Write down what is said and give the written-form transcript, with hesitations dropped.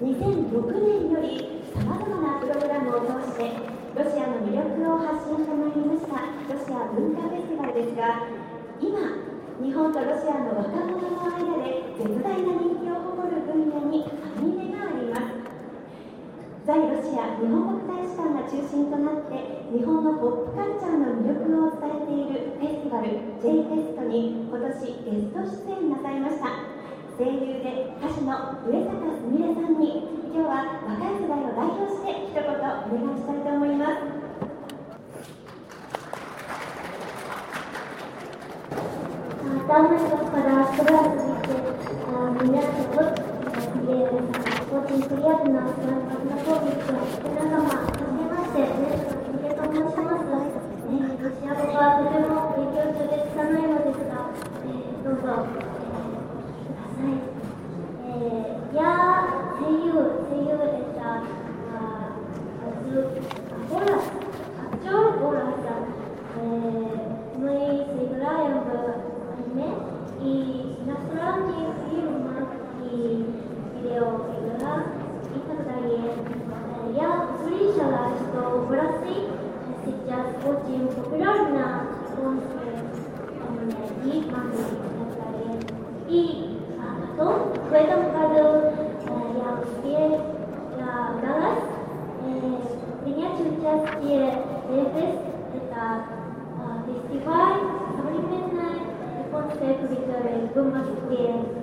2006年よりさまざまなプログラムを通してロシアの魅力を発信してまいりましたロシア文化フェスティバルですが、今日本とロシアの若者の間で絶大な人気を誇る分野に網目があります。在ロシア日本国大使館が中心となって日本のポップカルチャーの魅力を伝えているフェスティバル J フェストに今年ゲスト出演なさいました声優で歌手の上坂すみれさんに今日は若い世代を代表して一言お願いしたいと思います。 Дамы и господа, здравствуйте. Меня зовут Елена. Очень приятно с вами познакомиться. Я сама Хасимасе, я помощница. ロシア語はとても勉強中でつかないのですが、どうぞください。Я声優でした。актер Бораса. Мы сыграем в аниме и иностранных фильмах и видеоиграх и так далее. Я слышала, что в России сейчас очень популярна японская и манга и так далее. И потом в этом году я удалась принять участие в J-Fest. Это фестиваль современной японской культуры в Москве.